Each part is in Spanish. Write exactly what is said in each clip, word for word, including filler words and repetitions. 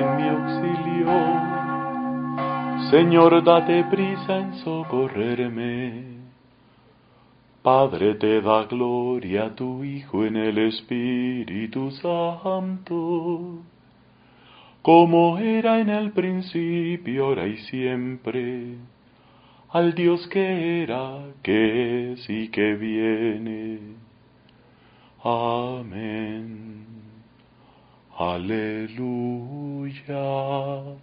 en mi auxilio. Señor, date prisa en socorrerme. Padre, te da gloria a tu Hijo en el Espíritu Santo, como era en el principio, ahora y siempre, al Dios que era, que es y que viene. Amén. Aleluya.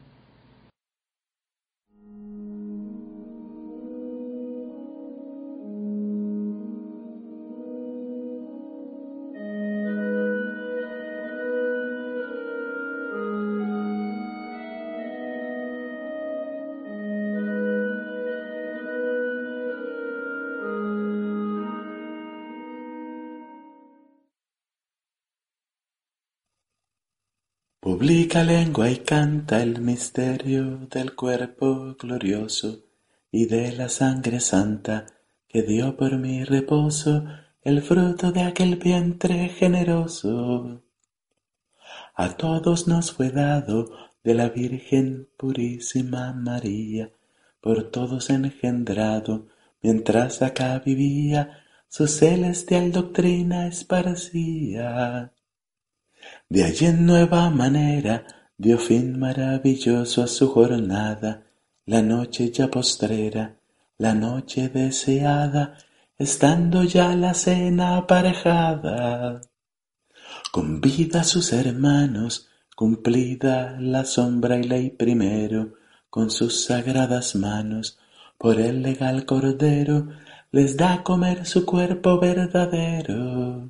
Publica lengua y canta el misterio del cuerpo glorioso y de la sangre santa que dio por mi reposo el fruto de aquel vientre generoso. A todos nos fue dado de la Virgen purísima María, por todos engendrado, mientras acá vivía, su celestial doctrina esparcía. De allí en nueva manera dio fin maravilloso a su jornada, la noche ya postrera, la noche deseada, estando ya la cena aparejada. Convida a sus hermanos, cumplida la sombra y ley primero, con sus sagradas manos, por el legal cordero, les da a comer su cuerpo verdadero.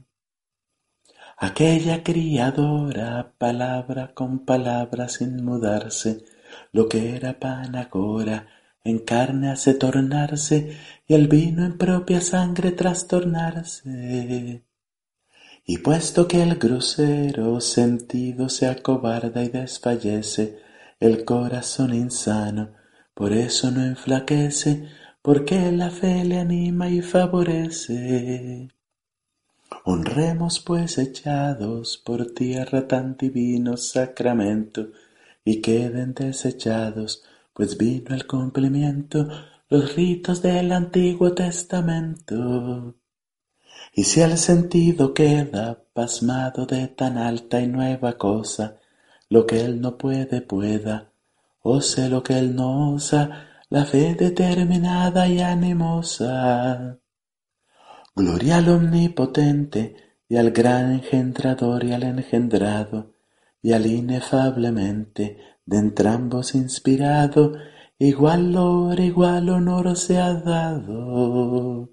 Aquella criadora, palabra con palabra sin mudarse, lo que era pan agora, en carne hace tornarse, y el vino en propia sangre trastornarse. Y puesto que el grosero sentido se acobarda y desfallece, el corazón insano, por eso no enflaquece, porque la fe le anima y favorece. Honremos pues echados por tierra tan divino sacramento, y queden desechados, pues vino el cumplimiento, los ritos del Antiguo Testamento. Y si el sentido queda pasmado de tan alta y nueva cosa, lo que él no puede pueda, ose lo que él no osa, la fe determinada y animosa. Gloria al Omnipotente, y al gran engendrador y al engendrado, y al inefablemente de entrambos inspirado, igual loor, igual honor sea dado.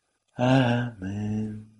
Amén.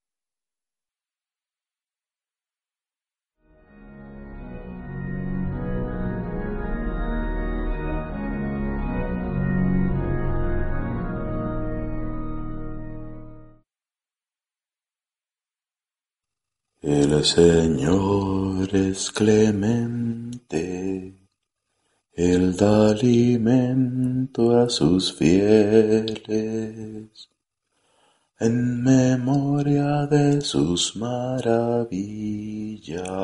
El Señor es clemente, Él da alimento a sus fieles, en memoria de sus maravillas.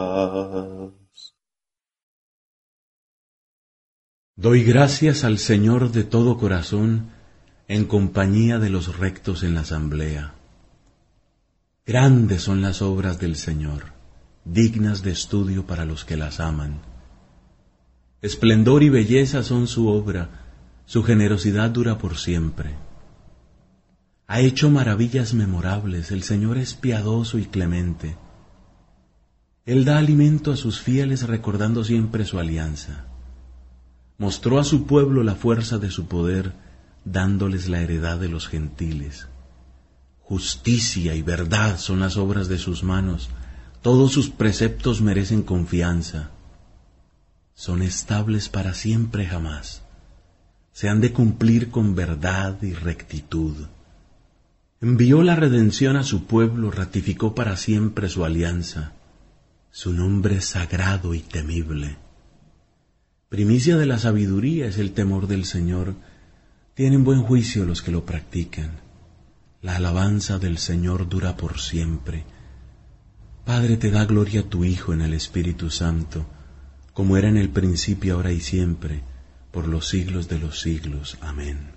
Doy gracias al Señor de todo corazón, en compañía de los rectos en la asamblea. Grandes son las obras del Señor, dignas de estudio para los que las aman. Esplendor y belleza son su obra, su generosidad dura por siempre. Ha hecho maravillas memorables, el Señor es piadoso y clemente. Él da alimento a sus fieles recordando siempre su alianza. Mostró a su pueblo la fuerza de su poder, dándoles la heredad de los gentiles. Justicia y verdad son las obras de sus manos, todos sus preceptos merecen confianza. Son estables para siempre jamás, se han de cumplir con verdad y rectitud. Envió la redención a su pueblo, ratificó para siempre su alianza. Su nombre es sagrado y temible. Primicia de la sabiduría es el temor del Señor. Tienen buen juicio los que lo practican. La alabanza del Señor dura por siempre. Padre, te da gloria a tu Hijo en el Espíritu Santo, como era en el principio, ahora y siempre, por los siglos de los siglos. Amén.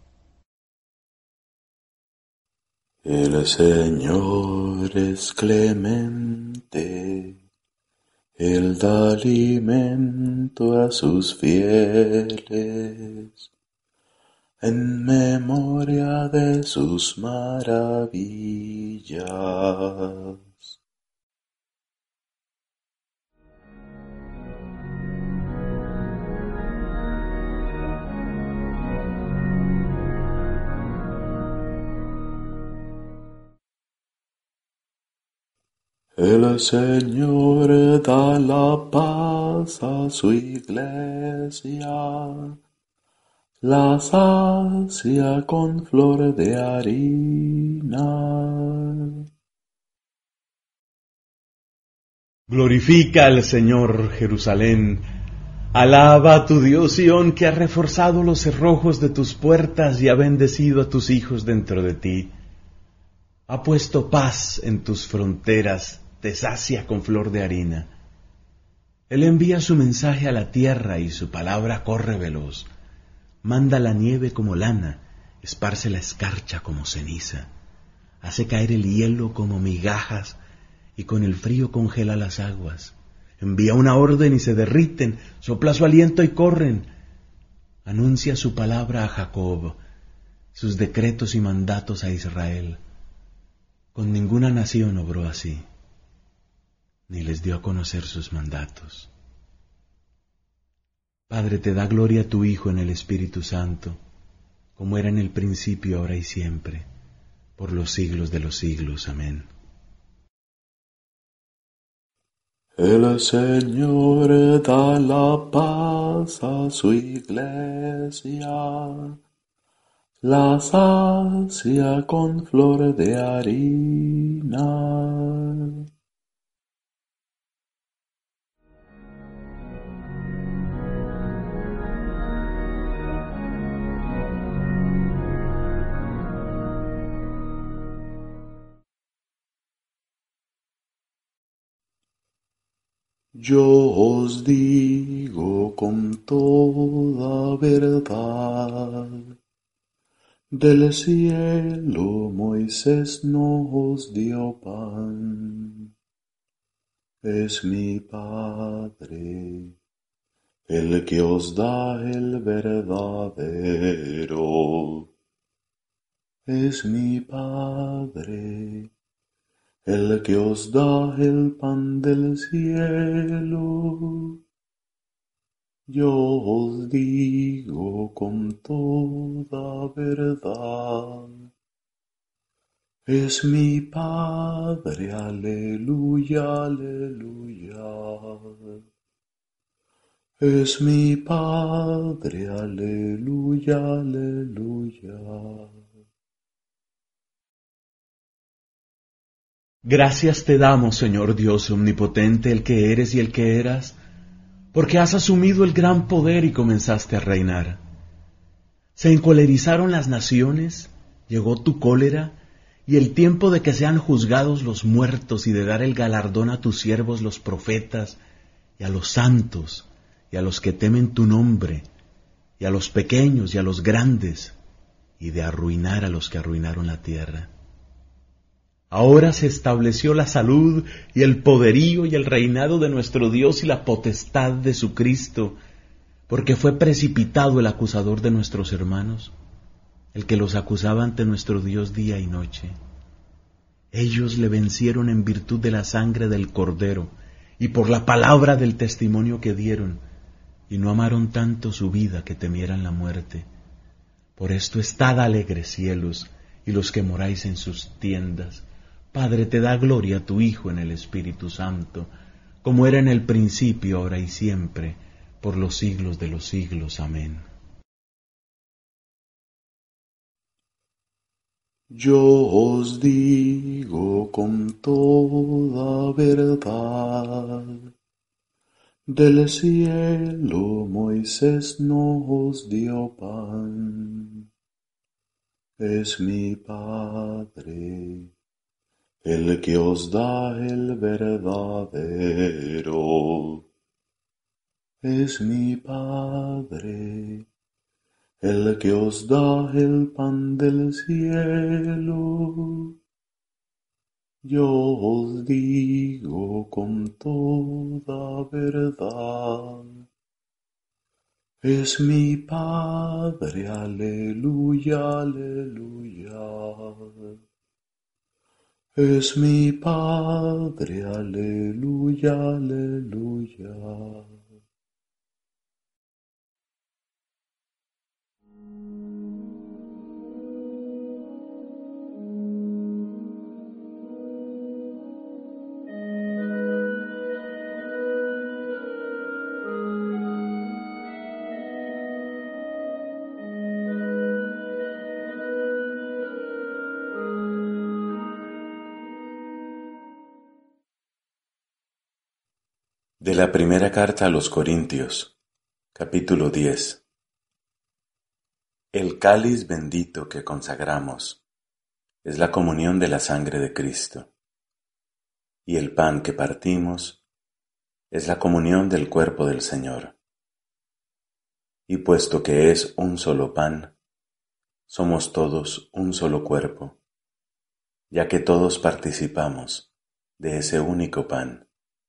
El Señor es clemente, Él da alimento a sus fieles, en memoria de sus maravillas. El Señor da la paz a su iglesia, la sacia con flor de harina. Glorifica al Señor, Jerusalén. Alaba a tu Dios, Sión, que ha reforzado los cerrojos de tus puertas y ha bendecido a tus hijos dentro de ti. Ha puesto paz en tus fronteras, te sacia con flor de harina. Él envía su mensaje a la tierra y su palabra corre veloz. Manda la nieve como lana, esparce la escarcha como ceniza. Hace caer el hielo como migajas y con el frío congela las aguas. Envía una orden y se derriten, sopla su aliento y corren. Anuncia su palabra a Jacob, sus decretos y mandatos a Israel. Con ninguna nación obró así, ni les dio a conocer sus mandatos. Padre, te da gloria a tu Hijo en el Espíritu Santo, como era en el principio, ahora y siempre, por los siglos de los siglos. Amén. El Señor da la paz a su iglesia, la sacia con flor de harina. Yo os digo con toda verdad, del cielo Moisés nos dio pan. Es mi Padre el que os da el verdadero. Es mi Padre el que os da el pan del cielo. Yo os digo con toda verdad, es mi Padre, aleluya, aleluya. Es mi Padre, aleluya, aleluya. Gracias te damos, Señor Dios omnipotente, el que eres y el que eras, porque has asumido el gran poder y comenzaste a reinar. Se encolerizaron las naciones, llegó tu cólera, y el tiempo de que sean juzgados los muertos y de dar el galardón a tus siervos los profetas, y a los santos, y a los que temen tu nombre, y a los pequeños y a los grandes, y de arruinar a los que arruinaron la tierra. Ahora se estableció la salud y el poderío y el reinado de nuestro Dios y la potestad de su Cristo, porque fue precipitado el acusador de nuestros hermanos, el que los acusaba ante nuestro Dios día y noche. Ellos le vencieron en virtud de la sangre del Cordero y por la palabra del testimonio que dieron, y no amaron tanto su vida que temieran la muerte. Por esto estad alegres, cielos, y los que moráis en sus tiendas. Padre, te da gloria a tu Hijo en el Espíritu Santo, como era en el principio, ahora y siempre, por los siglos de los siglos. Amén. Yo os digo con toda verdad, del cielo Moisés nos dio pan. Es mi Padre el que os da el verdadero. es mi Padre, el que os da el pan del cielo. Yo os digo con toda verdad, es mi Padre, aleluya, aleluya. Es mi Padre, aleluya, aleluya. De la primera carta a los Corintios, capítulo diez. El cáliz bendito que consagramos es la comunión de la sangre de Cristo, y el pan que partimos es la comunión del cuerpo del Señor. Y puesto que es un solo pan, somos todos un solo cuerpo, ya que todos participamos de ese único pan.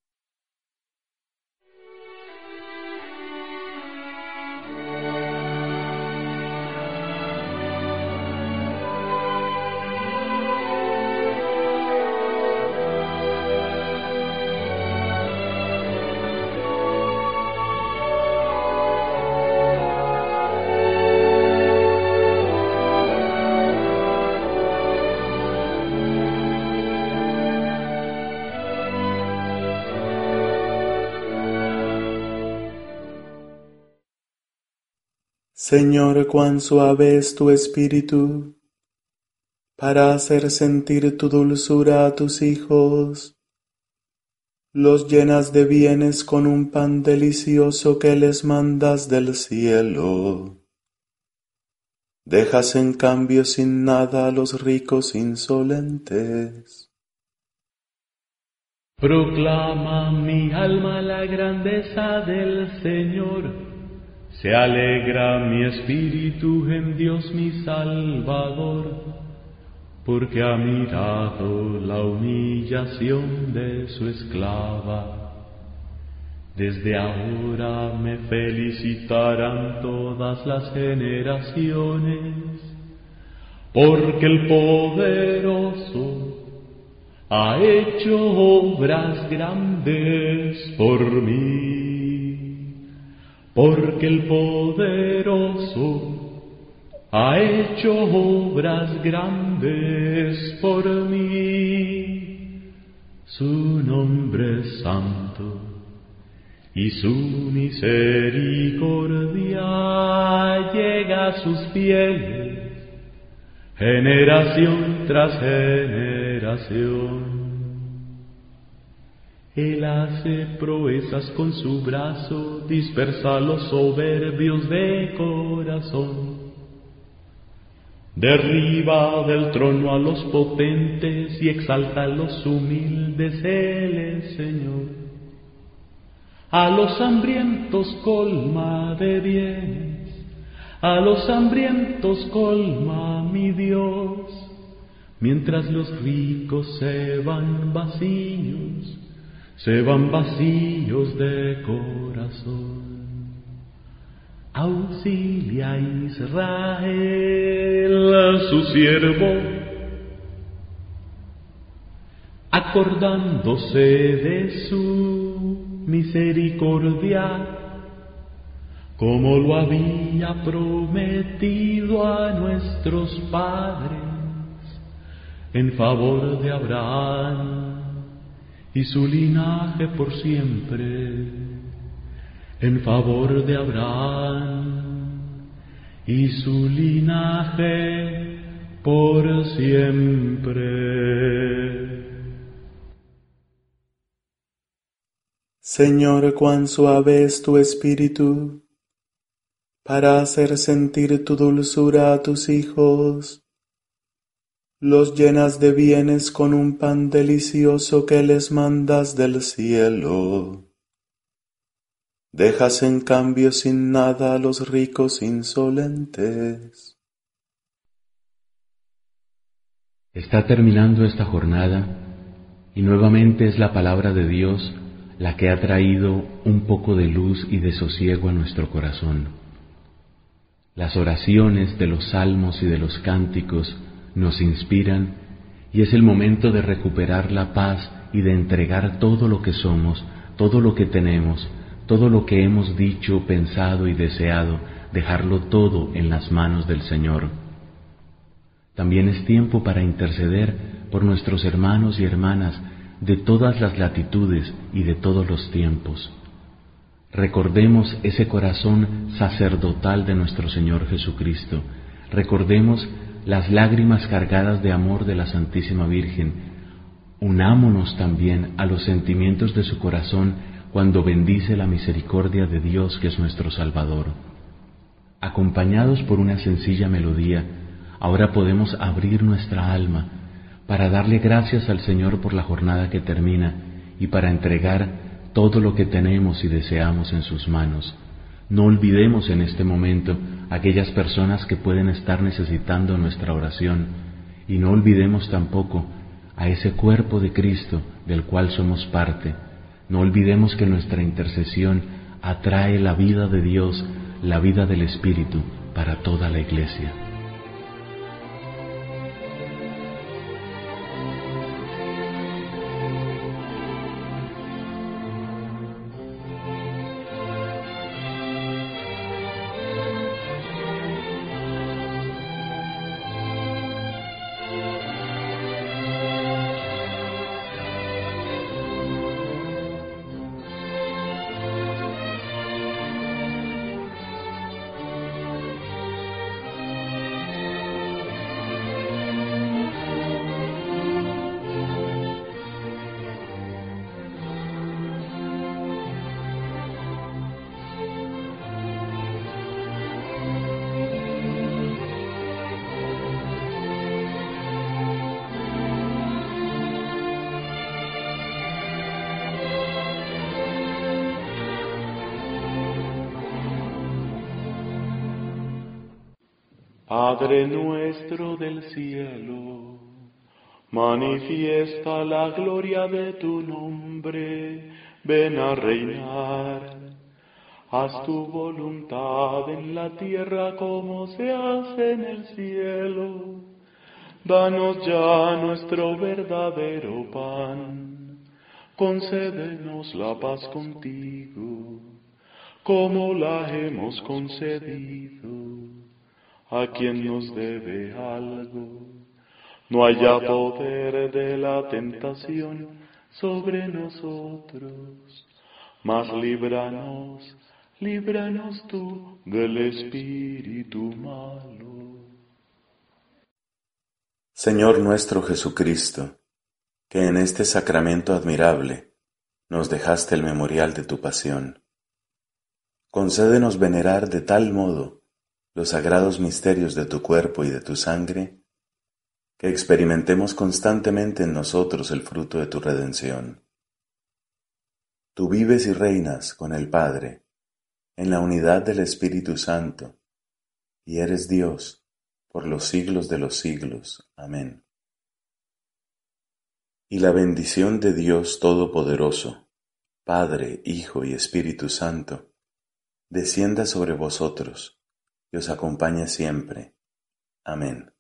Señor, cuán suave es tu espíritu, para hacer sentir tu dulzura a tus hijos. Los llenas de bienes con un pan delicioso que les mandas del cielo. Dejas en cambio sin nada a los ricos insolentes. Proclama mi alma la grandeza del Señor. Se alegra mi espíritu en Dios mi Salvador, porque ha mirado la humillación de su esclava. Desde ahora me felicitarán todas las generaciones, porque el poderoso ha hecho obras grandes por mí. Porque el poderoso ha hecho obras grandes por mí. Su nombre es santo y su misericordia llega a sus fieles, generación tras generación. Él hace proezas con su brazo, dispersa a los soberbios de corazón. Derriba del trono a los potentes y exalta a los humildes, Él es Señor. A los hambrientos colma de bienes, a los hambrientos colma mi Dios, mientras los ricos se van vacíos. Se van vacíos de corazón. Auxilia a Israel, su siervo, acordándose de su misericordia, como lo había prometido a nuestros padres, en favor de Abraham y su linaje por siempre, en favor de Abraham y su linaje por siempre. Señor, cuán suave es tu espíritu, para hacer sentir tu dulzura a tus hijos. Los llenas de bienes con un pan delicioso que les mandas del cielo. dejas en cambio sin nada a los ricos insolentes. Está terminando esta jornada y nuevamente es la palabra de Dios la que ha traído un poco de luz y de sosiego a nuestro corazón. Las oraciones de los salmos y de los cánticos nos inspiran y es el momento de recuperar la paz y de entregar todo lo que somos, todo lo que tenemos, todo lo que hemos dicho, pensado y deseado, dejarlo todo en las manos del Señor. También es tiempo para interceder por nuestros hermanos y hermanas de todas las latitudes y de todos los tiempos. Recordemos ese corazón sacerdotal de nuestro Señor Jesucristo. Recordemos las lágrimas cargadas de amor de la Santísima Virgen. Unámonos también a los sentimientos de su corazón cuando bendice la misericordia de Dios que es nuestro Salvador. Acompañados por una sencilla melodía, ahora podemos abrir nuestra alma para darle gracias al Señor por la jornada que termina y para entregar todo lo que tenemos y deseamos en sus manos. No olvidemos en este momento a aquellas personas que pueden estar necesitando nuestra oración y no olvidemos tampoco a ese cuerpo de Cristo del cual somos parte. No olvidemos que nuestra intercesión atrae la vida de Dios, la vida del Espíritu para toda la Iglesia. Padre nuestro del cielo, manifiesta la gloria de tu nombre, ven a reinar. Haz tu voluntad en la tierra como se hace en el cielo. Danos ya nuestro verdadero pan, concédenos la paz contigo, como la hemos concedido a quien nos debe algo. No haya poder de la tentación sobre nosotros, mas líbranos, líbranos tú del espíritu malo. Señor nuestro Jesucristo, que en este sacramento admirable nos dejaste el memorial de tu pasión, concédenos venerar de tal modo los sagrados misterios de tu cuerpo y de tu sangre, que experimentemos constantemente en nosotros el fruto de tu redención. Tú vives y reinas con el Padre, en la unidad del Espíritu Santo, y eres Dios por los siglos de los siglos. Amén. Y la bendición de Dios Todopoderoso, Padre, Hijo y Espíritu Santo, descienda sobre vosotros y os acompañe siempre. Amén.